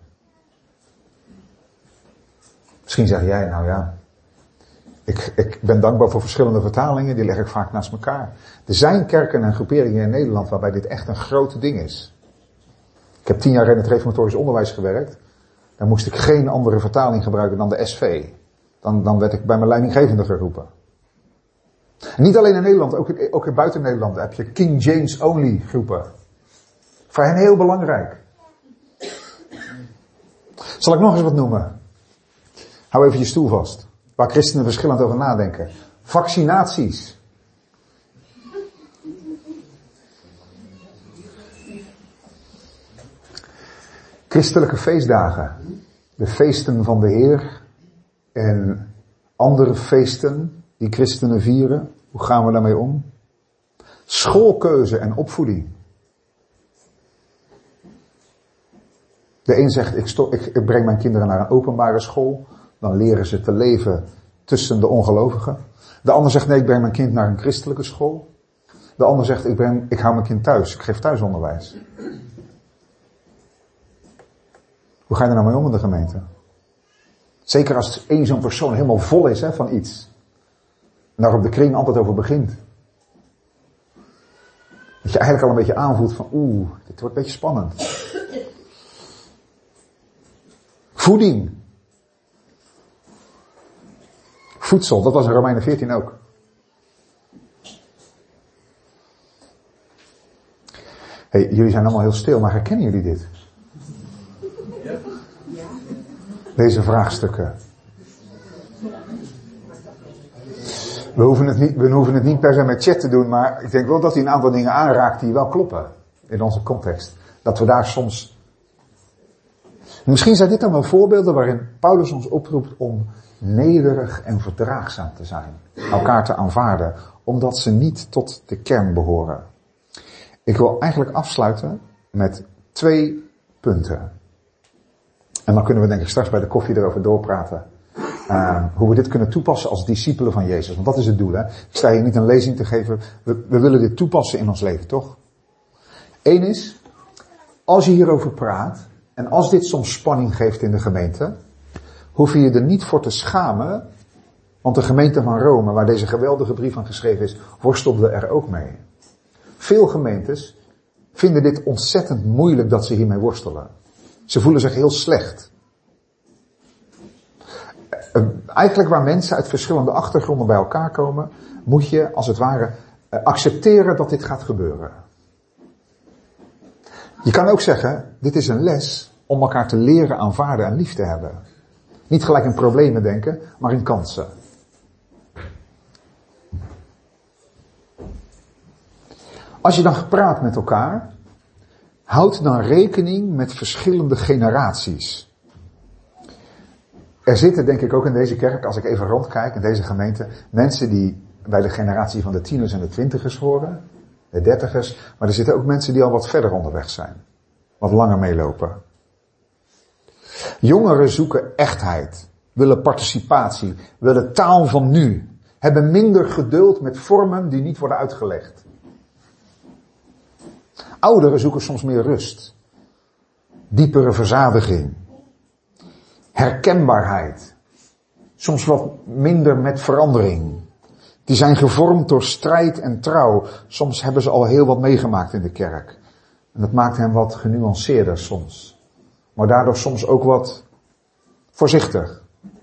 Misschien zeg jij, nou ja, ik, ik ben dankbaar voor verschillende vertalingen, die leg ik vaak naast elkaar. Er zijn kerken en groeperingen in Nederland waarbij dit echt een groot ding is. Ik heb tien jaar in het reformatorisch onderwijs gewerkt. Dan moest ik geen andere vertaling gebruiken dan de S V. Dan, dan werd ik bij mijn leidinggevende geroepen. En niet alleen in Nederland, ook, in, ook in buiten Nederland heb je King James Only groepen. Voor hen heel belangrijk. Zal ik nog eens wat noemen? Hou even je stoel vast. Waar christenen verschillend over nadenken. Vaccinaties. Christelijke feestdagen. De feesten van de Heer. En andere feesten die christenen vieren. Hoe gaan we daarmee om? Schoolkeuze en opvoeding. De een zegt, ik, stop, ik, ik breng mijn kinderen naar een openbare school. Dan leren ze te leven tussen de ongelovigen. De ander zegt, nee, ik breng mijn kind naar een christelijke school. De ander zegt, ik, breng, ik hou mijn kind thuis. Ik geef thuisonderwijs. Hoe ga je er nou mee om in de gemeente? Zeker als één zo'n persoon helemaal vol is hè, van iets. En daar op de kring altijd over begint. Dat je eigenlijk al een beetje aanvoelt van, oeh, dit wordt een beetje spannend. Voeding. Voedsel, dat was in Romeinen veertien ook. Hey, jullie zijn allemaal heel stil, maar herkennen jullie dit? Deze vraagstukken. We hoeven het niet, we hoeven het niet per se met chat te doen, maar ik denk wel dat hij een aantal dingen aanraakt die wel kloppen in onze context. Dat we daar soms... Misschien zijn dit dan wel voorbeelden waarin Paulus ons oproept om nederig en verdraagzaam te zijn. Elkaar te aanvaarden, omdat ze niet tot de kern behoren. Ik wil eigenlijk afsluiten met twee punten. En dan kunnen we denk ik straks bij de koffie erover doorpraten. Uh, hoe we dit kunnen toepassen als discipelen van Jezus. Want dat is het doel, hè. Ik sta hier niet een lezing te geven. We, we willen dit toepassen in ons leven, toch? Eén is, als je hierover praat, en als dit soms spanning geeft in de gemeente, hoef je je er niet voor te schamen, want de gemeente van Rome, waar deze geweldige brief aan geschreven is, worstelde er ook mee. Veel gemeentes vinden dit ontzettend moeilijk dat ze hiermee worstelen. Ze voelen zich heel slecht. Eigenlijk waar mensen uit verschillende achtergronden bij elkaar komen, moet je als het ware accepteren dat dit gaat gebeuren. Je kan ook zeggen, dit is een les om elkaar te leren aanvaarden en lief te hebben. Niet gelijk in problemen denken, maar in kansen. Als je dan praat met elkaar, houd dan rekening met verschillende generaties. Er zitten denk ik ook in deze kerk, als ik even rondkijk in deze gemeente, mensen die bij de generatie van de tieners en de twintigers horen, de dertigers, maar er zitten ook mensen die al wat verder onderweg zijn. Wat langer meelopen. Jongeren zoeken echtheid, willen participatie, willen taal van nu, hebben minder geduld met vormen die niet worden uitgelegd. Ouderen zoeken soms meer rust, diepere verzadiging, herkenbaarheid, soms wat minder met verandering. Die zijn gevormd door strijd en trouw. Soms hebben ze al heel wat meegemaakt in de kerk. En dat maakt hen wat genuanceerder soms. Maar daardoor soms ook wat voorzichtig.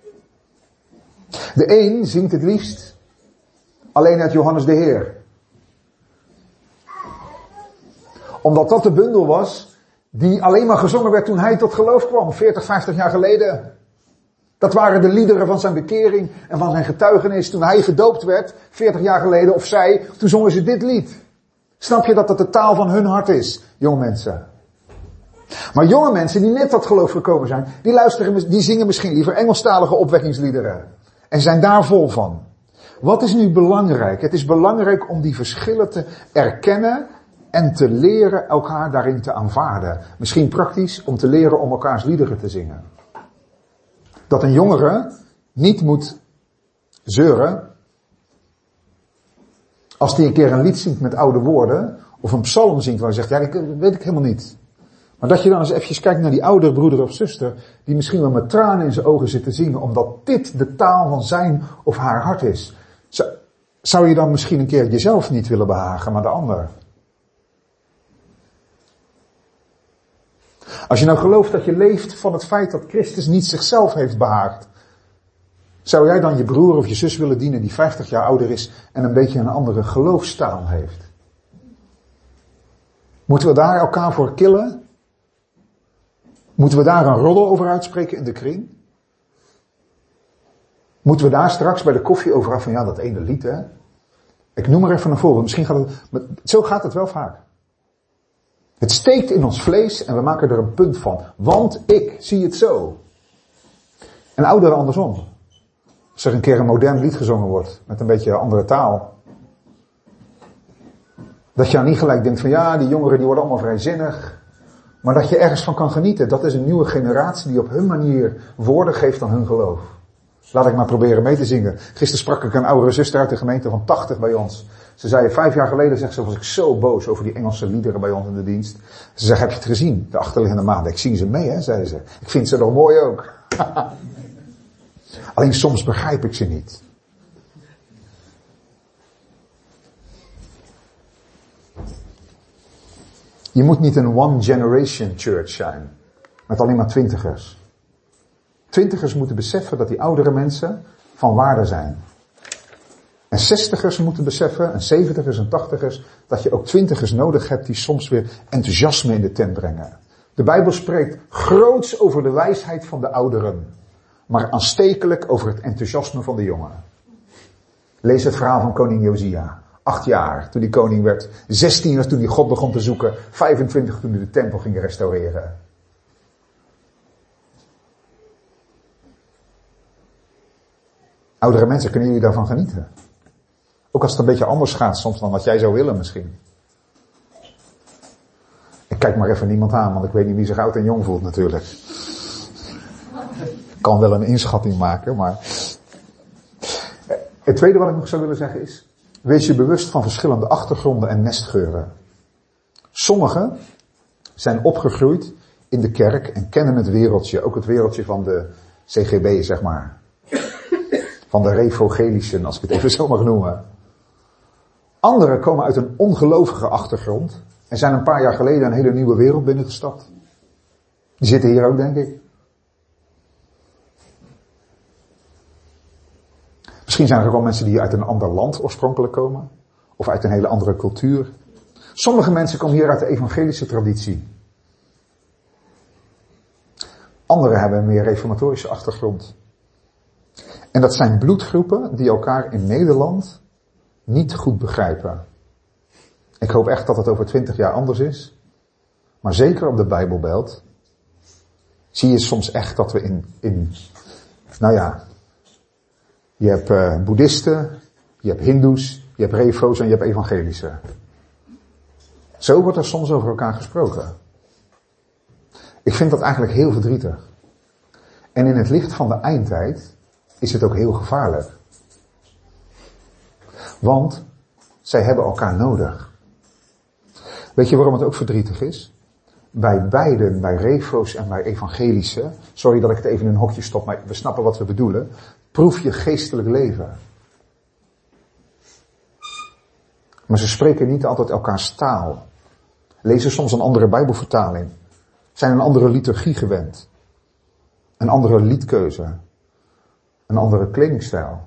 De een zingt het liefst alleen uit Johannes de Heer. Omdat dat de bundel was die alleen maar gezongen werd toen hij tot geloof kwam, veertig, vijftig jaar geleden. Dat waren de liederen van zijn bekering en van zijn getuigenis toen hij gedoopt werd, veertig jaar geleden, of zij, toen zongen ze dit lied. Snap je dat dat de taal van hun hart is, jonge mensen? Maar jonge mensen die net tot geloof gekomen zijn, die luisteren, die zingen misschien liever Engelstalige opwekkingsliederen. En zijn daar vol van. Wat is nu belangrijk? Het is belangrijk om die verschillen te erkennen en te leren elkaar daarin te aanvaarden. Misschien praktisch om te leren om elkaars liederen te zingen. Dat een jongere niet moet zeuren als die een keer een lied zingt met oude woorden, of een psalm zingt waar hij zegt, ja, dat weet ik helemaal niet. Maar dat je dan eens eventjes kijkt naar die oudere broeder of zuster, die misschien wel met tranen in zijn ogen zit te zingen, omdat dit de taal van zijn of haar hart is. Zou je dan misschien een keer jezelf niet willen behagen, maar de ander? Als je nou gelooft dat je leeft van het feit dat Christus niet zichzelf heeft behaagd, zou jij dan je broer of je zus willen dienen die vijftig jaar ouder is en een beetje een andere geloofstaal heeft? Moeten we daar elkaar voor killen? Moeten we daar een roddel over uitspreken in de kring? Moeten we daar straks bij de koffie over af van ja, dat ene lied hè. Ik noem maar even een voorbeeld. Misschien gaat het, maar zo gaat het wel vaak. Het steekt in ons vlees en we maken er een punt van. Want ik zie het zo. En ouderen andersom. Als er een keer een modern lied gezongen wordt, met een beetje andere taal. Dat je dan niet gelijk denkt van ja, die jongeren die worden allemaal vrijzinnig. Maar dat je ergens van kan genieten. Dat is een nieuwe generatie die op hun manier woorden geeft aan hun geloof. Laat ik maar proberen mee te zingen. Gisteren sprak ik een oudere zuster uit de gemeente van tachtig bij ons. Ze zei, vijf jaar geleden zegt ze, was ik zo boos over die Engelse liederen bij ons in de dienst. Ze zegt, heb je het gezien? De achterliggende maanden. Ik zing ze mee, hè, zei ze. Ik vind ze nog mooi ook. Alleen soms begrijp ik ze niet. Je moet niet een one generation church zijn. Met alleen maar twintigers. Twintigers moeten beseffen dat die oudere mensen van waarde zijn. En zestigers moeten beseffen, en zeventigers en tachtigers, dat je ook twintigers nodig hebt die soms weer enthousiasme in de tent brengen. De Bijbel spreekt groots over de wijsheid van de ouderen, maar aanstekelijk over het enthousiasme van de jongen. Lees het verhaal van koning Josia. Acht jaar toen die koning werd, zestien was toen hij God begon te zoeken, vijfentwintig toen hij de tempel ging restaureren. Oudere mensen, kunnen jullie daarvan genieten? Ook als het een beetje anders gaat soms dan wat jij zou willen misschien. Ik kijk maar even niemand aan, want ik weet niet wie zich oud en jong voelt natuurlijk. Ik kan wel een inschatting maken, maar... Het tweede wat ik nog zou willen zeggen is... Wees je bewust van verschillende achtergronden en nestgeuren. Sommigen zijn opgegroeid in de kerk en kennen het wereldje. Ook het wereldje van de C G B, zeg maar. Van de revogelischen, als ik het even zo mag noemen. Anderen komen uit een ongelovige achtergrond en zijn een paar jaar geleden een hele nieuwe wereld binnengestapt. Die zitten hier ook, denk ik. Misschien zijn er ook wel mensen die uit een ander land oorspronkelijk komen. Of uit een hele andere cultuur. Sommige mensen komen hier uit de evangelische traditie. Anderen hebben een meer reformatorische achtergrond. En dat zijn bloedgroepen die elkaar in Nederland niet goed begrijpen. Ik hoop echt dat het over twintig jaar anders is. Maar zeker op de Bijbelbelt zie je soms echt dat we in, in nou ja, je hebt uh, boeddhisten, je hebt hindoes, je hebt refo's en je hebt evangelische. Zo wordt er soms over elkaar gesproken. Ik vind dat eigenlijk heel verdrietig. En in het licht van de eindtijd is het ook heel gevaarlijk. Want zij hebben elkaar nodig. Weet je waarom het ook verdrietig is? Bij beiden, bij refo's en bij evangelische, sorry dat ik het even in een hokje stop, maar we snappen wat we bedoelen, proef je geestelijk leven. Maar ze spreken niet altijd elkaars taal. Lezen soms een andere Bijbelvertaling. Zijn een andere liturgie gewend. Een andere liedkeuze. Een andere kledingstijl.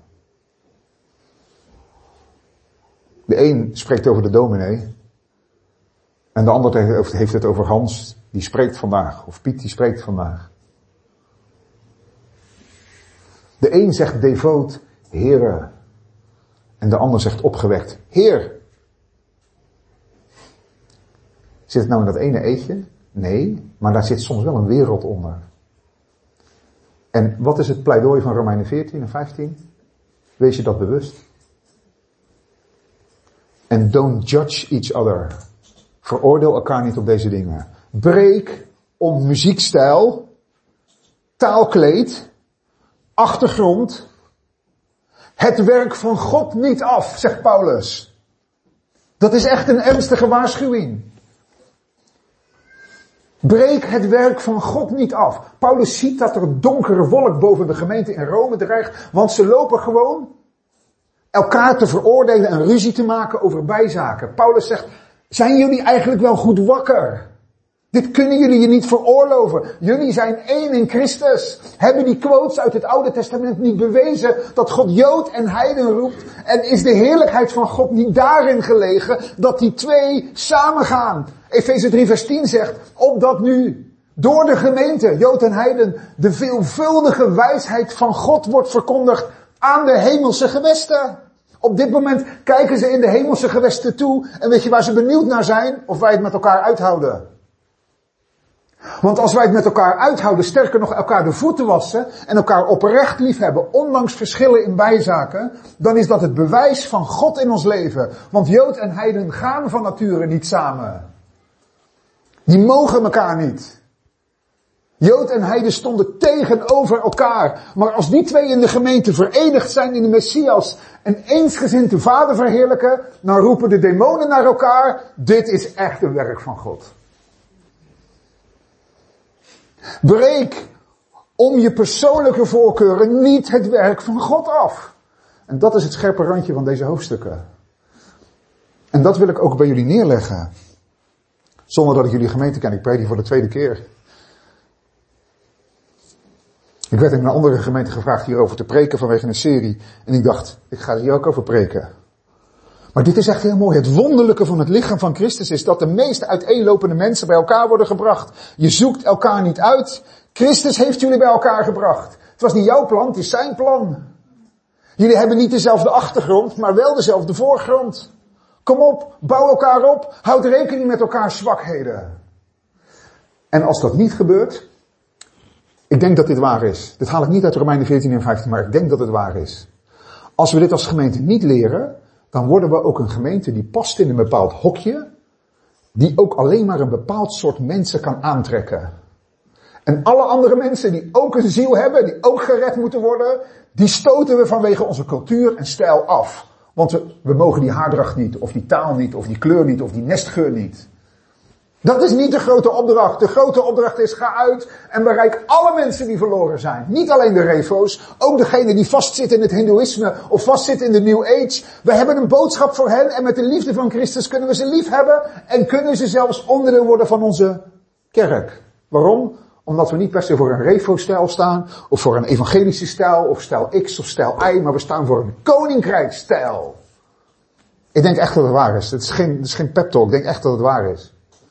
De een spreekt over de dominee. En de ander heeft het over Hans, die spreekt vandaag. Of Piet, die spreekt vandaag. De een zegt devoot, Heere. En de ander zegt opgewekt, Heer. Zit het nou in dat ene eetje? Nee, maar daar zit soms wel een wereld onder. En wat is het pleidooi van Romeinen veertien en vijftien? Wees je dat bewust. And don't judge each other. Veroordeel elkaar niet op deze dingen. Breek om muziekstijl, taalkleed, achtergrond, het werk van God niet af, zegt Paulus. Dat is echt een ernstige waarschuwing. Breek het werk van God niet af. Paulus ziet dat er een donkere wolk boven de gemeente in Rome dreigt, want ze lopen gewoon elkaar te veroordelen en ruzie te maken over bijzaken. Paulus zegt, zijn jullie eigenlijk wel goed wakker? Dit kunnen jullie je niet veroorloven. Jullie zijn één in Christus. Hebben die quotes uit het Oude Testament niet bewezen dat God Jood en Heiden roept? En is de heerlijkheid van God niet daarin gelegen dat die twee samengaan? Efeze drie vers tien zegt, opdat nu door de gemeente, Jood en Heiden, de veelvuldige wijsheid van God wordt verkondigd Aan de hemelse gewesten. Op dit moment kijken ze in de hemelse gewesten toe. En weet je waar ze benieuwd naar zijn? Of wij het met elkaar uithouden. Want als wij het met elkaar uithouden, sterker nog elkaar de voeten wassen en elkaar oprecht lief hebben, ondanks verschillen in bijzaken, dan is dat het bewijs van God in ons leven. Want Jood en heiden gaan van nature niet samen. Die mogen elkaar niet. Jood en heiden stonden tegenover elkaar. Maar als die twee in de gemeente verenigd zijn in de Messias en eensgezind de Vader verheerlijken, dan roepen de demonen naar elkaar, dit is echt een werk van God. Breek om je persoonlijke voorkeuren niet het werk van God af. En dat is het scherpe randje van deze hoofdstukken. En dat wil ik ook bij jullie neerleggen. Zonder dat ik jullie gemeente ken. Ik predik hier voor de tweede keer. Ik werd in een andere gemeente gevraagd hierover te preken vanwege een serie. En ik dacht, ik ga hier ook over preken. Maar dit is echt heel mooi. Het wonderlijke van het lichaam van Christus is dat de meest uiteenlopende mensen bij elkaar worden gebracht. Je zoekt elkaar niet uit. Christus heeft jullie bij elkaar gebracht. Het was niet jouw plan, het is zijn plan. Jullie hebben niet dezelfde achtergrond, maar wel dezelfde voorgrond. Kom op, bouw elkaar op. Houd rekening met elkaars zwakheden. En als dat niet gebeurt, ik denk dat dit waar is. Dit haal ik niet uit Romeinen veertien en vijftien, maar ik denk dat het waar is. Als we dit als gemeente niet leren, dan worden we ook een gemeente die past in een bepaald hokje, die ook alleen maar een bepaald soort mensen kan aantrekken. En alle andere mensen die ook een ziel hebben, die ook gered moeten worden, die stoten we vanwege onze cultuur en stijl af. Want we, we mogen die haardracht niet, of die taal niet, of die kleur niet, of die nestgeur niet. Dat is niet de grote opdracht. De grote opdracht is, ga uit en bereik alle mensen die verloren zijn. Niet alleen de refo's, ook degenen die vastzitten in het hindoeïsme of vastzitten in de New Age. We hebben een boodschap voor hen en met de liefde van Christus kunnen we ze lief hebben en kunnen ze zelfs onderdeel worden van onze kerk. Waarom? Omdat we niet per se voor een refo-stijl staan, of voor een evangelische stijl, of stijl X of stijl Y, maar we staan voor een koninkrijkstijl. Ik denk echt dat het waar is. Het is geen, het is geen pep talk, ik denk echt dat het waar is.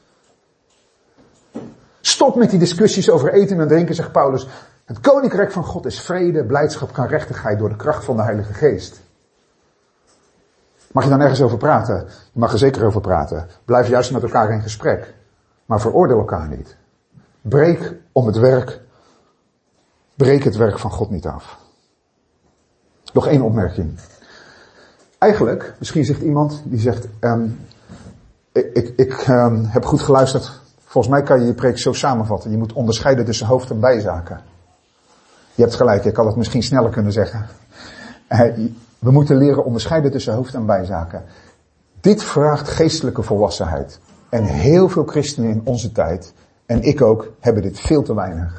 Stop met die discussies over eten en drinken, zegt Paulus. Het koninkrijk van God is vrede, blijdschap, gerechtigheid door de kracht van de Heilige Geest. Mag je dan ergens over praten? Je mag er zeker over praten. Blijf juist met elkaar in gesprek. Maar veroordeel elkaar niet. Breek om het werk, breek het werk van God niet af. Nog één opmerking. Eigenlijk, misschien zegt iemand die zegt, um, ik, ik, ik um, heb goed geluisterd. Volgens mij kan je je preek zo samenvatten. Je moet onderscheiden tussen hoofd- en bijzaken. Je hebt gelijk, ik had het misschien sneller kunnen zeggen. Uh, we moeten leren onderscheiden tussen hoofd- en bijzaken. Dit vraagt geestelijke volwassenheid. En heel veel christenen in onze tijd, en ik ook, hebben dit veel te weinig.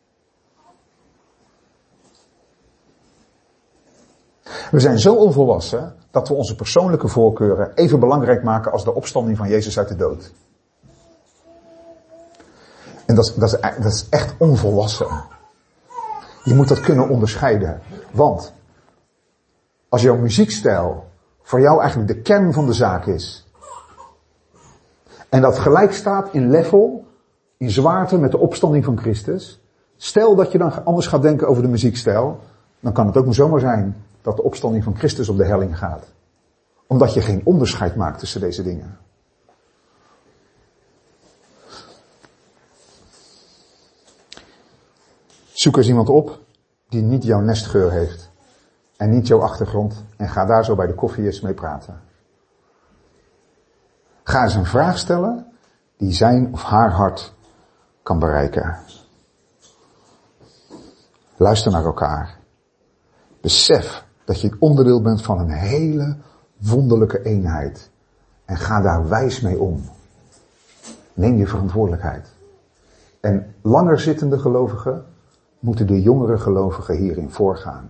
We zijn zo onvolwassen dat we onze persoonlijke voorkeuren even belangrijk maken als de opstanding van Jezus uit de dood. En dat is, dat is, dat is echt onvolwassen. Je moet dat kunnen onderscheiden. Want als jouw muziekstijl voor jou eigenlijk de kern van de zaak is, en dat gelijk staat in level, in zwaarte met de opstanding van Christus, stel dat je dan anders gaat denken over de muziekstijl, dan kan het ook maar zomaar zijn dat de opstanding van Christus op de helling gaat. Omdat je geen onderscheid maakt tussen deze dingen. Zoek eens iemand op die niet jouw nestgeur heeft en niet jouw achtergrond en ga daar zo bij de koffie eens mee praten. Ga eens een vraag stellen die zijn of haar hart kan bereiken. Luister naar elkaar. Besef dat je onderdeel bent van een hele wonderlijke eenheid. En ga daar wijs mee om. Neem je verantwoordelijkheid. En langer zittende gelovigen moeten de jongere gelovigen hierin voorgaan.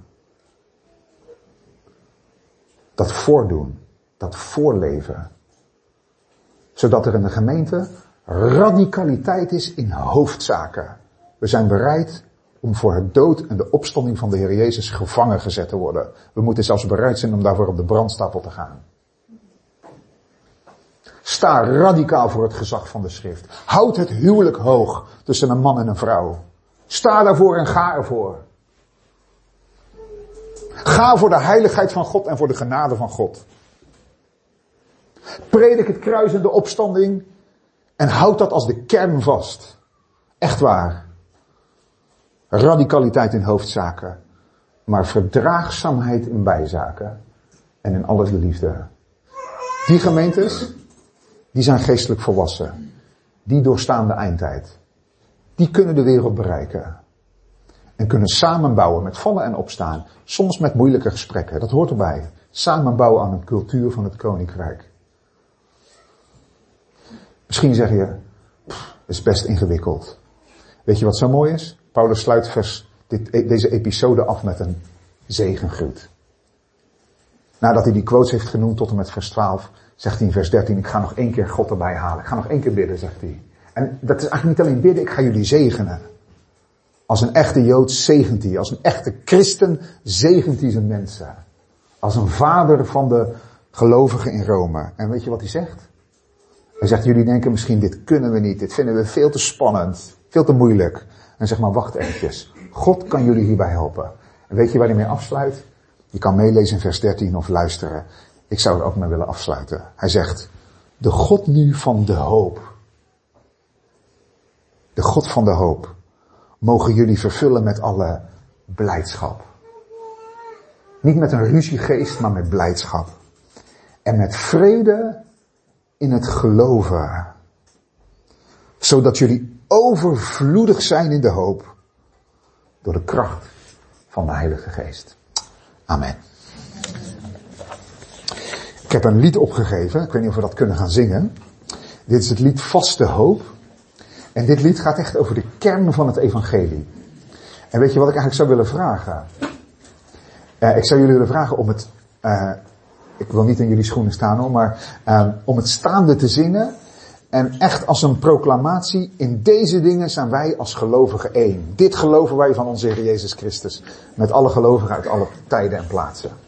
Dat voordoen. Dat voorleven. Zodat er in de gemeente radicaliteit is in hoofdzaken. We zijn bereid om voor het dood en de opstanding van de Heer Jezus gevangen gezet te worden. We moeten zelfs bereid zijn om daarvoor op de brandstapel te gaan. Sta radicaal voor het gezag van de schrift. Houd het huwelijk hoog tussen een man en een vrouw. Sta daarvoor en ga ervoor. Ga voor de heiligheid van God en voor de genade van God. Predik het kruis en de opstanding en houd dat als de kern vast. Echt waar. Radicaliteit in hoofdzaken, maar verdraagzaamheid in bijzaken en in alles de liefde. Die gemeentes, die zijn geestelijk volwassen. Die doorstaan de eindtijd. Die kunnen de wereld bereiken. En kunnen samenbouwen met vallen en opstaan. Soms met moeilijke gesprekken, dat hoort erbij. Samenbouwen aan een cultuur van het koninkrijk. Misschien zeg je, pff, het is best ingewikkeld. Weet je wat zo mooi is? Paulus sluit vers, dit, deze episode af met een zegengroet. Nadat hij die quotes heeft genoemd tot en met vers twaalf, zegt hij in vers dertien, ik ga nog één keer God erbij halen. Ik ga nog één keer bidden, zegt hij. En dat is eigenlijk niet alleen bidden, ik ga jullie zegenen. Als een echte Jood zegent hij. Als een echte christen zegent hij zijn mensen. Als een vader van de gelovigen in Rome. En weet je wat hij zegt? Hij zegt, jullie denken misschien dit kunnen we niet. Dit vinden we veel te spannend. Veel te moeilijk. En zeg maar, wacht eventjes. God kan jullie hierbij helpen. En weet je waar hij mee afsluit? Je kan meelezen in vers dertien of luisteren. Ik zou er ook mee willen afsluiten. Hij zegt, de God nu van de hoop. De God van de hoop. Mogen jullie vervullen met alle blijdschap. Niet met een ruziegeest, maar met blijdschap. En met vrede in het geloven. Zodat jullie overvloedig zijn in de hoop. Door de kracht van de Heilige Geest. Amen. Ik heb een lied opgegeven. Ik weet niet of we dat kunnen gaan zingen. Dit is het lied Vaste Hoop. En dit lied gaat echt over de kern van het evangelie. En weet je wat ik eigenlijk zou willen vragen? Uh, ik zou jullie willen vragen om het... Uh, ik wil niet in jullie schoenen staan hoor, maar uh, om het staande te zingen. En echt als een proclamatie, in deze dingen zijn wij als gelovigen één. Dit geloven wij van onze Heer Jezus Christus. Met alle gelovigen uit alle tijden en plaatsen.